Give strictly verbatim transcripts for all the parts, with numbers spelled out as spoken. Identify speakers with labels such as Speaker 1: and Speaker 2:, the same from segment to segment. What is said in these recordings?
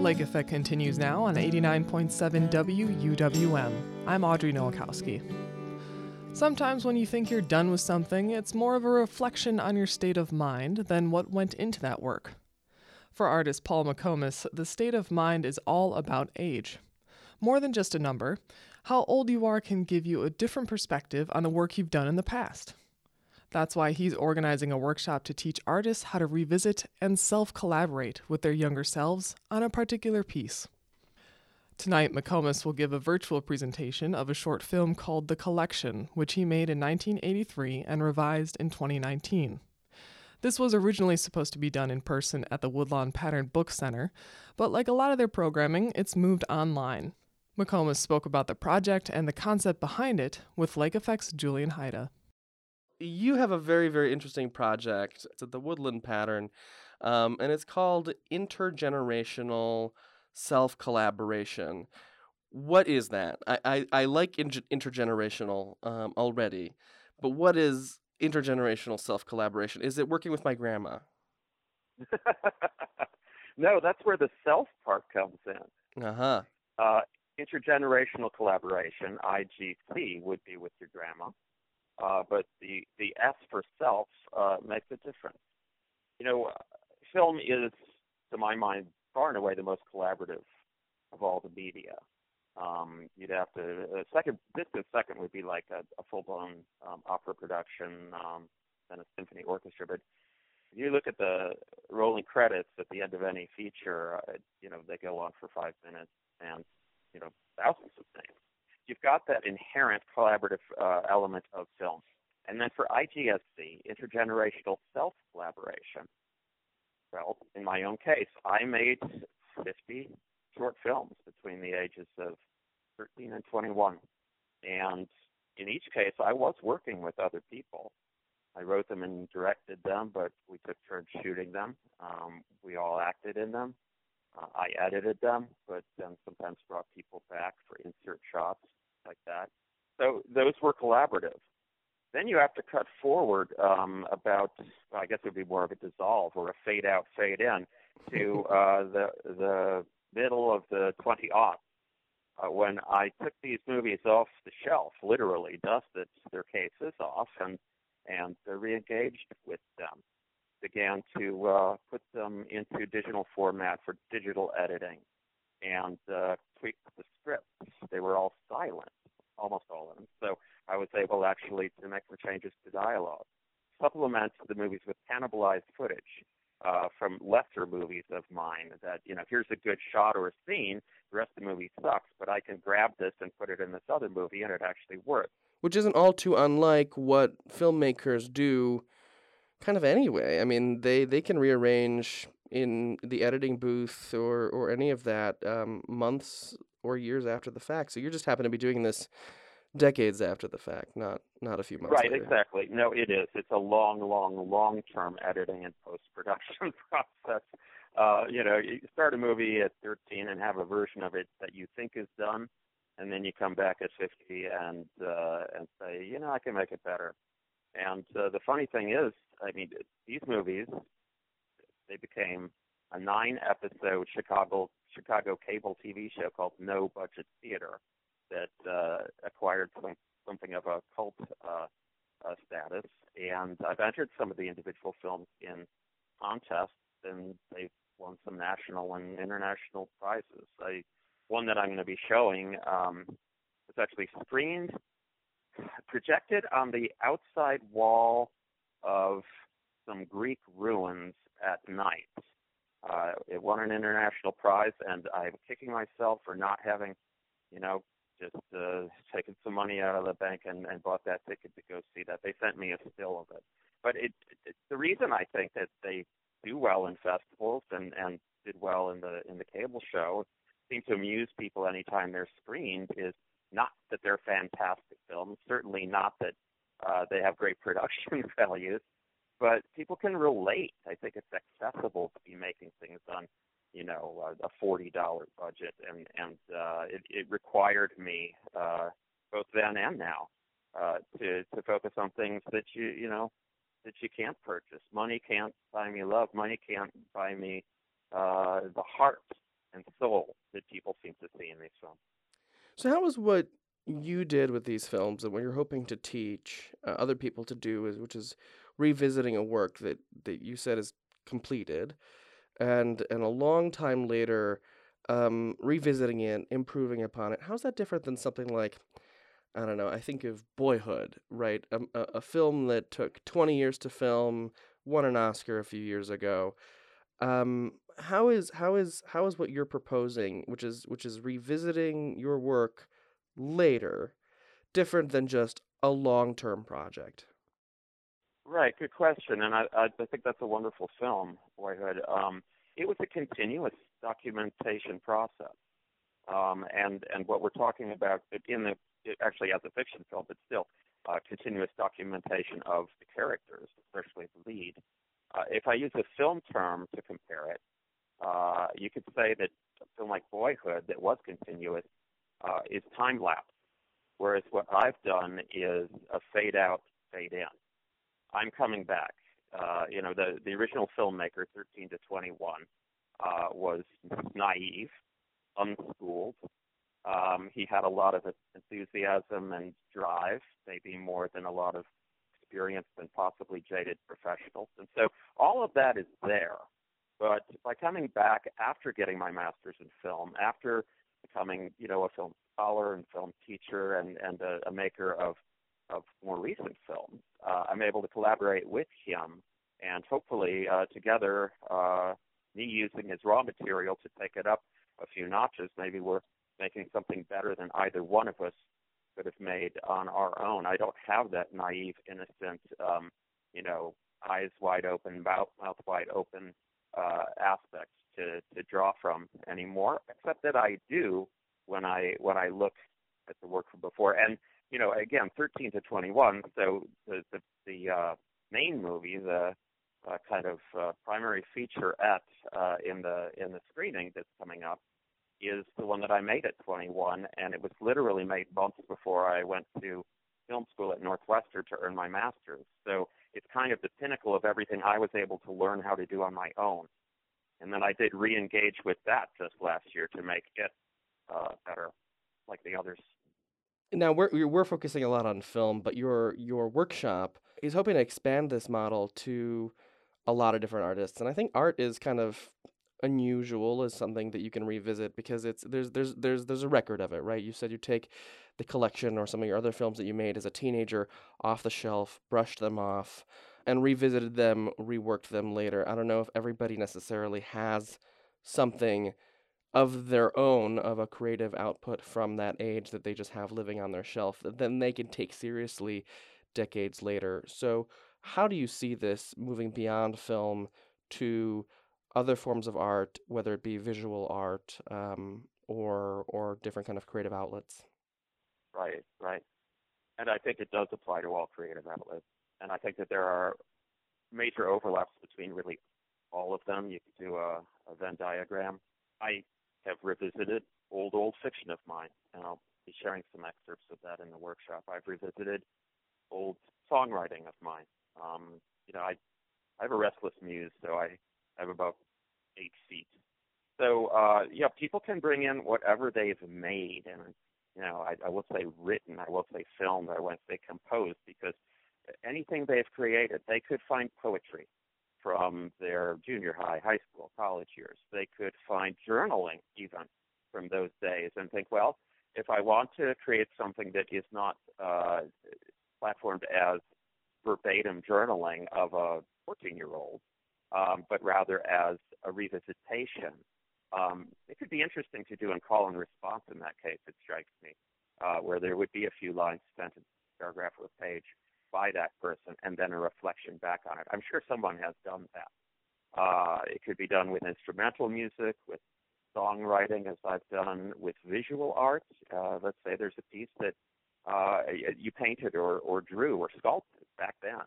Speaker 1: Lake Effect continues now on eighty-nine point seven W U W M. I'm Audrey Nowakowski. Sometimes when you think you're done with something, it's more of a reflection on your state of mind than what went into that work. For artist Paul McComas, the state of mind is all about age. More than just a number, how old you are can give you a different perspective on the work you've done in the past. That's why he's organizing a workshop to teach artists how to revisit and self-collaborate with their younger selves on a particular piece. Tonight, McComas will give a virtual presentation of a short film called The Collection, which he made in nineteen eighty-three and revised in twenty nineteen. This was originally supposed to be done in person at the Woodlawn Pattern Book Center, but like a lot of their programming, it's moved online. McComas spoke about the project and the concept behind it with Lake Effect's Julian Haida.
Speaker 2: You have a very, very interesting project. It's at the Woodland Pattern, um, and it's called Intergenerational Self-Collaboration. What is that? I, I, I like in- intergenerational um, already, but what is intergenerational self-collaboration? Is it working with my grandma?
Speaker 3: No, that's where the self part comes in.
Speaker 2: Uh-huh.
Speaker 3: Uh, intergenerational collaboration, I G C, would be with your grandma. Uh, but the, the S for self uh, makes a difference. You know, uh, film is, to my mind, far and away the most collaborative of all the media. Um, you'd have to, a second, distant second would be like a, a full-blown um, opera production um, and a symphony orchestra. But if you look at the rolling credits at the end of any feature, uh, you know, they go on for five minutes and, you know, thousands of things. You've got that inherent collaborative uh, element of film. And then for I G S C, intergenerational self-collaboration, well, in my own case, I made fifty short films between the ages of thirteen and twenty-one. And in each case, I was working with other people. I wrote them and directed them, but we took turns shooting them. Um, we all acted in them. Uh, I edited them, but then sometimes brought people back for insert shots like that. So those were collaborative. Then you have to cut forward um, about, well, I guess it would be more of a dissolve or a fade out, fade in to uh, the the middle of the twenty aughts uh, when I took these movies off the shelf, literally dusted their cases off and and uh, re-engaged with them. Began to uh, put them into digital format for digital editing and uh, tweaked the scripts. They were all silent, almost all of them. So I was able actually to make some changes to dialogue. Supplement the movies with cannibalized footage uh, from lesser movies of mine that, you know, here's a good shot or a scene, the rest of the movie sucks, but I can grab this and put it in this other movie and it actually works.
Speaker 2: Which isn't all too unlike what filmmakers do kind of anyway. I mean, they, they can rearrange in the editing booth or, or any of that um, months or years after the fact. So you just happen to be doing this decades after the fact, not not a few months
Speaker 3: Right,
Speaker 2: later.
Speaker 3: exactly. No, it is. It's a long, long, long-term editing and post-production process. Uh, you know, you start a movie at thirteen and have a version of it that you think is done, and then you come back at fifty and uh, and say, you know, I can make it better. And uh, the funny thing is, I mean, these movies, they became a nine-episode Chicago Chicago cable T V show called No Budget Theater that uh, acquired some, something of a cult uh, uh, status. And I've entered some of the individual films in contests, and they've won some national and international prizes. I, one that I'm going to be showing um, was actually screened, projected on the outside wall of some Greek ruins at night. Uh, it won an international prize, and I'm kicking myself for not having, you know, just uh, taken some money out of the bank and, and bought that ticket to go see that. They sent me a still of it. But it, it, the reason I think that they do well in festivals and, and did well in the in the cable show, seem to amuse people anytime they're screened, is not that they're fantastic films, certainly not that uh, they have great production values, but people can relate. I think it's accessible to be making things on, you know, a, a forty dollars budget, and and uh, it, it required me uh, both then and now uh, to to focus on things that you you know that you can't purchase. Money can't buy me love. Money can't buy me uh, the heart and soul that people seem to see in these films.
Speaker 2: So how is what you did with these films and what you're hoping to teach uh, other people to do, is which is revisiting a work that, that you said is completed, and and a long time later, um, revisiting it, improving upon it. How's that different than something like, I don't know, I think of Boyhood, right? A, a, a film that took twenty years to film, won an Oscar a few years ago. Um, how is how is how is what you're proposing, which is which is revisiting your work later, different than just a long-term project?
Speaker 3: Right, good question, and I, I I think that's a wonderful film, Boyhood. Um, it was a continuous documentation process, um, and and what we're talking about in the it actually as a fiction film, but still uh, continuous documentation of the characters, especially the lead. Uh, if I use a film term to compare it, uh, you could say that a film like Boyhood that was continuous uh, is time lapse, whereas what I've done is a fade out, fade in. I'm coming back. Uh, you know, the, the original filmmaker, thirteen to twenty-one, uh, was naive, unschooled. Um, he had a lot of enthusiasm and drive, maybe more than a lot of experienced and possibly jaded professionals. And so all of that is there. But by coming back after getting my master's in film, after becoming, you know, a film scholar and film teacher and, and a, a maker of of more recent films, uh, I'm able to collaborate with him, and hopefully uh, together, uh, me using his raw material to take it up a few notches, maybe we're making something better than either one of us could have made on our own. I don't have that naive, innocent, um, you know, eyes wide open, mouth, mouth wide open uh, aspects to, to draw from anymore, except that I do when I when I look at the work from before. And you know, again, thirteen to twenty-one. So the the, the uh, main movie, the uh, kind of uh, primary featurette uh, in the in the screening that's coming up, is the one that I made at twenty-one, and it was literally made months before I went to film school at Northwestern to earn my master's. So it's kind of the pinnacle of everything I was able to learn how to do on my own. And then I did re-engage with that just last year to make it uh, better, like the others.
Speaker 2: Now we're we're we're focusing a lot on film, but your your workshop is hoping to expand this model to a lot of different artists, and I think art is kind of unusual as something that you can revisit because it's there's there's there's there's a record of it, right? You said you take the collection or some of your other films that you made as a teenager off the shelf, brushed them off, and revisited them, reworked them later. I don't know if everybody necessarily has something of their own, of a creative output from that age that they just have living on their shelf that then they can take seriously decades later. So how do you see this moving beyond film to other forms of art, whether it be visual art um, or or different kind of creative outlets?
Speaker 3: Right, right. And I think it does apply to all creative outlets. And I think that there are major overlaps between really all of them. You could do a, a Venn diagram. I have revisited old, old fiction of mine, and I'll be sharing some excerpts of that in the workshop. I've revisited old songwriting of mine. Um, you know, I, I have a restless muse, so I have about eight feet. So, uh, yeah, people can bring in whatever they've made, and, you know, I, I will say written, I will say filmed, I won't say composed, because anything they've created, they could find poetry from their junior high, high school, college years. They could find journaling even from those days and think, well, if I want to create something that is not uh, platformed as verbatim journaling of a fourteen-year-old, um, but rather as a revisitation, um, it could be interesting to do in call and response in that case, it strikes me, uh, where there would be a few lines spent in a paragraph or a page by that person and then a reflection back on it. I'm sure someone has done that. Uh, it could be done with instrumental music, with songwriting, as I've done with visual art. Uh, let's say there's a piece that uh, you painted or, or drew or sculpted back then.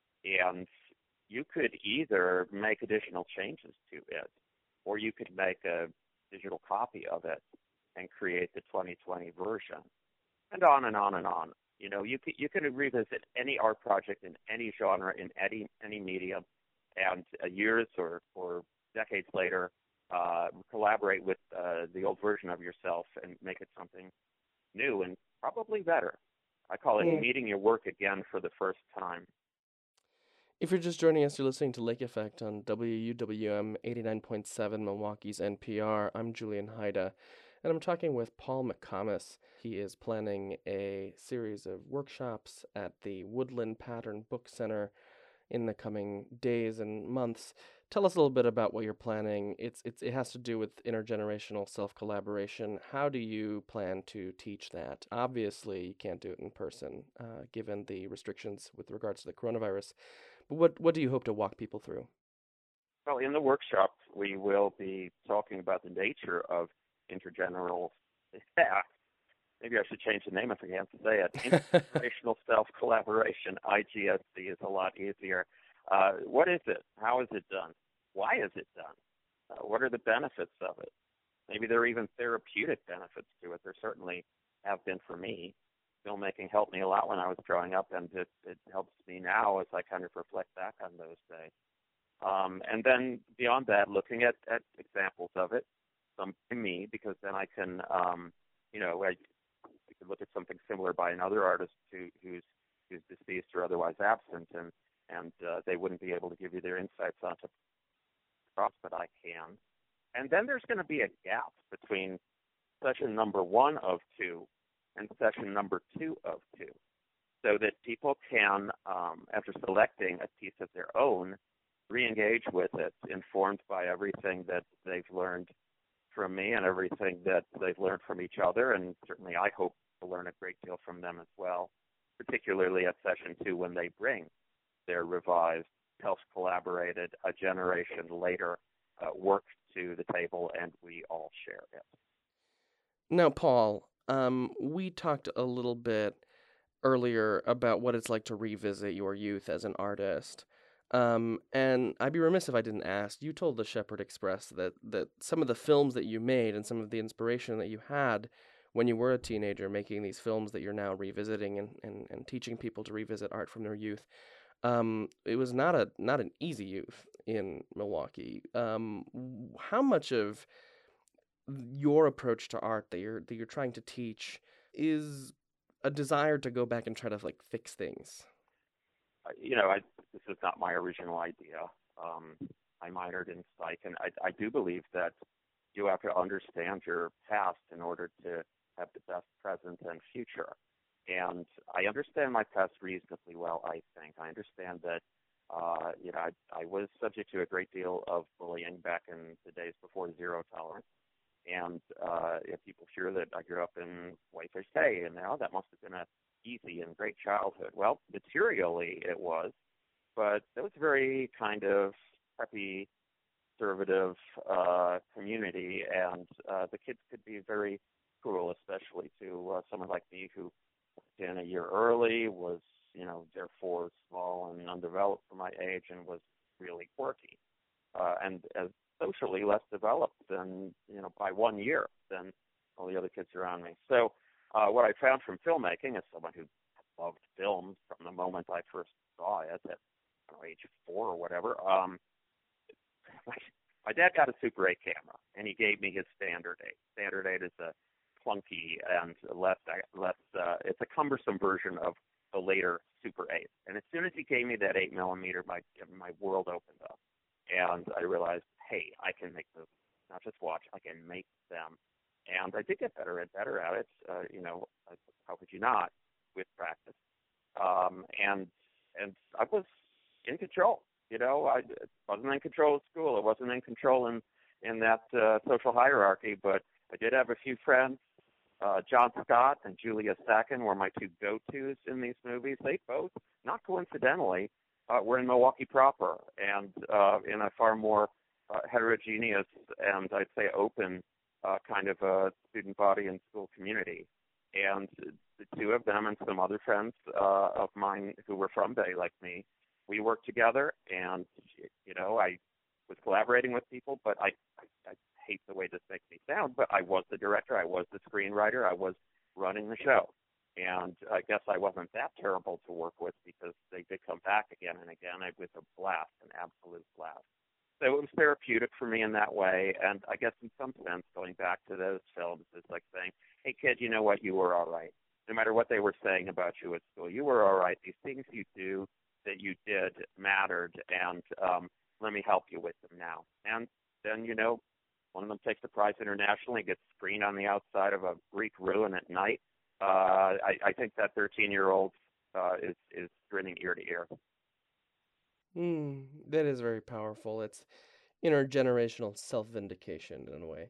Speaker 3: And you could either make additional changes to it, or you could make a digital copy of it and create the twenty twenty version, and on and on and on. You know, you can, you can revisit any art project in any genre, in any any medium, and uh, years or, or decades later, uh, collaborate with uh, the old version of yourself and make it something new and probably better. I call it
Speaker 2: Mm.
Speaker 3: meeting your work again for the first time.
Speaker 2: If you're just joining us, you're listening to Lake Effect on W U W M eighty-nine point seven, Milwaukee's N P R. I'm Julian Haida, and I'm talking with Paul McComas. He is planning a series of workshops at the Woodland Pattern Book Center in the coming days and months. Tell us a little bit about what you're planning. It's, it's it has to do with intergenerational self-collaboration. How do you plan to teach that? Obviously, you can't do it in person, uh, given the restrictions with regards to the coronavirus. But what, what do you hope to walk people through?
Speaker 3: Well, in the workshop, we will be talking about the nature of intergenerational, yeah, maybe I should change the name if I can't say it, intergenerational self-collaboration. I G S C is a lot easier. Uh, what is it? How is it done? Why is it done? Uh, what are the benefits of it? Maybe there are even therapeutic benefits to it. There certainly have been for me. Filmmaking helped me a lot when I was growing up, and it, it helps me now as I kind of reflect back on those days. Um, and then beyond that, looking at, at examples of it, some to me, because then I can, um, you know, I, I could look at something similar by another artist who, who's who's deceased or otherwise absent, and and uh, they wouldn't be able to give you their insights onto cross, but I can. And then there's going to be a gap between session number one of two and session number two of two, so that people can, um, after selecting a piece of their own, re-engage with it, informed by everything that they've learned from me and everything that they've learned from each other, and certainly I hope to learn a great deal from them as well, particularly at session two when they bring their revised, self-collaborated, a generation later uh, work to the table, and we all share it.
Speaker 2: Now, Paul, um, we talked a little bit earlier about what it's like to revisit your youth as an artist. Um, and I'd be remiss if I didn't ask. You told the Shepherd Express that, that some of the films that you made and some of the inspiration that you had when you were a teenager making these films that you're now revisiting and, and, and teaching people to revisit art from their youth, um, it was not a not an easy youth in Milwaukee. Um, how much of your approach to art that you're that you're trying to teach is a desire to go back and try to like fix things?
Speaker 3: Uh, you know, I, this is not my original idea. Um, I minored in psych, and I, I do believe that you have to understand your past in order to have the best present and future. And I understand my past reasonably well, I think. I understand that, uh, you know, I, I was subject to a great deal of bullying back in the days before zero tolerance. And uh, if people hear that I grew up in Whitefish Bay, and oh, that must have been a easy and great childhood. Well, materially it was, but it was a very kind of preppy, conservative uh, community, and uh, the kids could be very cruel, especially to uh, someone like me who went in a year early, was, you know, therefore small and undeveloped for my age, and was really quirky, uh, and as socially less developed than, you know, by one year than all the other kids around me. So uh, what I found from filmmaking, as someone who loved films from the moment I first saw it at, I don't know, age four or whatever, um, my, my dad got a Super eight camera, and he gave me his Standard eight. Standard eight is a clunky and less, less uh, it's a cumbersome version of the later Super eight. And as soon as he gave me that eight millimeter, my, my world opened up. And I realized, hey, I can make movies, not just watch, I can make them. And I did get better and better at it. Uh, you know, how could you not with practice? Um, and and I was in control. You know, I wasn't in control of school. I wasn't in control in in that uh, social hierarchy. But I did have a few friends. Uh, John Scott and Julia Sacken were my two go-tos in these movies. They both, not coincidentally, uh, were in Milwaukee proper, and uh, in a far more uh, heterogeneous and I'd say open uh, kind of a student body and school community. And the two of them and some other friends uh, of mine who were from Bay like me, we worked together, and, you know, I was collaborating with people, but I, I, I hate the way this makes me sound, but I was the director, I was the screenwriter, I was running the show. And I guess I wasn't that terrible to work with because they did come back again and again. It was a blast, an absolute blast. so it was therapeutic for me in that way. And I guess in some sense, going back to those films, it's like saying, hey, kid, you know what? You were all right. No matter what they were saying about you at school, you were all right. These things you do that you did mattered, and um, let me help you with them now. And then, you know, one of them takes a prize internationally, gets screened on the outside of a Greek ruin at night. Uh, I, I think that thirteen-year-old uh, is, is grinning ear to ear.
Speaker 2: Mm, that is very powerful. It's intergenerational self-vindication in a way.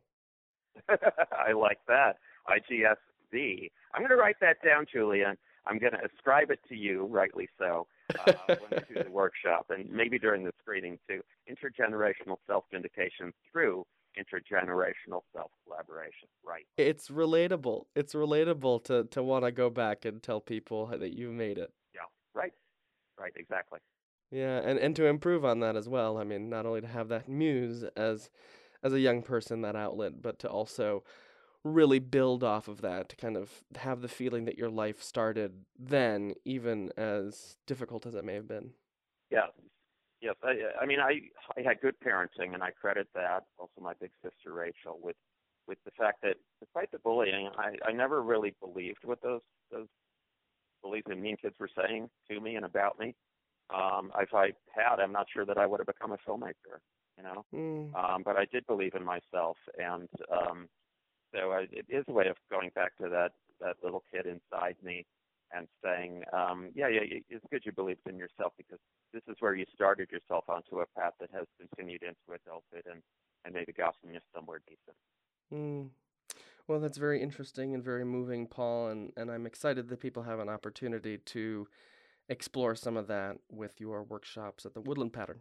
Speaker 3: I like that. I G S V. I'm going to write that down, Julian. I'm going to ascribe it to you, rightly so, uh, when we do the workshop, and maybe during the screening too. Intergenerational self-vindication through intergenerational self-collaboration. Right.
Speaker 2: It's relatable. It's relatable to, to want to go back and tell people that you made it.
Speaker 3: Yeah, right. Right, exactly.
Speaker 2: Yeah, and, and to improve on that as well. I mean, not only to have that muse as as a young person, that outlet, but to also really build off of that, to kind of have the feeling that your life started then, even as difficult as it may have been.
Speaker 3: Yes. Yes. I, I mean, I I had good parenting, and I credit that. Also, my big sister Rachel, with with the fact that despite the bullying, I, I never really believed what those those bullies and mean kids were saying to me and about me. Um, if I had, I'm not sure that I would have become a filmmaker. You know,
Speaker 2: Mm.
Speaker 3: um, but I did believe in myself, and um, so I, it is a way of going back to that that little kid inside me and saying, um, yeah, yeah, it's good you believed in yourself, because this is where you started yourself onto a path that has continued into adulthood and, and maybe gotten you somewhere decent.
Speaker 2: Mm. Well, that's very interesting and very moving, Paul, and, and I'm excited that people have an opportunity to explore some of that with your workshops at the Woodland Pattern.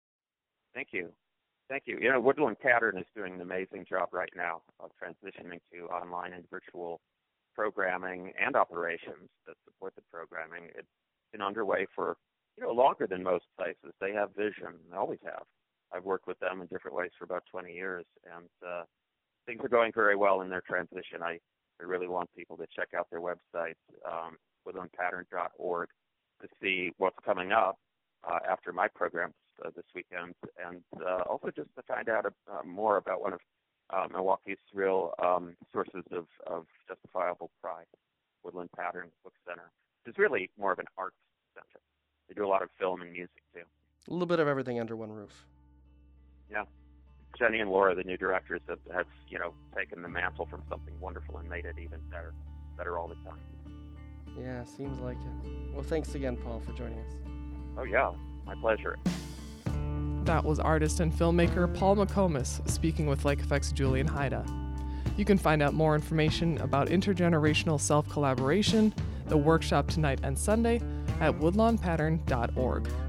Speaker 3: Thank you. Thank you. You know, Woodland Pattern is doing an amazing job right now of transitioning to online and virtual programming and operations that support the programming. It's been underway for, you know, longer than most places. They have vision. They always have. I've worked with them in different ways for about twenty years, and uh, things are going very well in their transition. I, I really want people to check out their website, um, woodland pattern dot org, to see what's coming up uh, after my programs uh, this weekend, and uh, also just to find out uh, more about one of uh, Milwaukee's real um, sources of, of justifiable pride, Woodland Pattern Book Center. It's really more of an arts center. They do a lot of film and music, too.
Speaker 2: A little bit of everything under one roof.
Speaker 3: Yeah. Jenny and Laura, the new directors, have, have you know, taken the mantle from something wonderful and made it even better, better all the time.
Speaker 2: Yeah, seems like it. Well, thanks again, Paul, for joining us.
Speaker 3: Oh, yeah. My pleasure.
Speaker 1: That was artist and filmmaker Paul McComas speaking with Lake Effect's Julian Haida. You can find out more information about intergenerational self-collaboration, the workshop tonight and Sunday, at woodlawn pattern dot org.